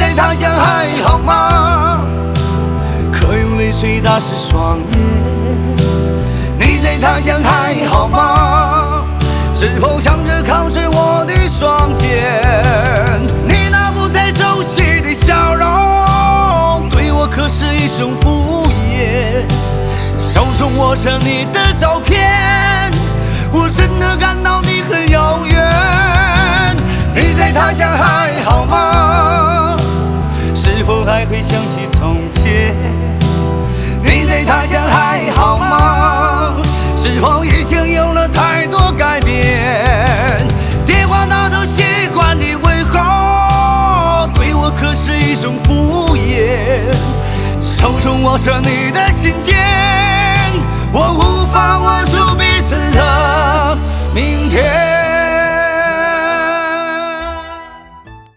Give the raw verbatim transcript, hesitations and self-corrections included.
在他乡还好吗？可用泪水打湿双眼。你在他乡还好吗？是否想着靠着我的双肩？你那不再熟悉的笑容，对我可是一种敷衍。手中握着你的照片，我真的感到你很遥远。你在他乡还好吗？是否还会想起从前？你在他乡还好吗？是否已经有了太多改变？电话那头习惯的问候，对我可是一种敷衍。手中握着你的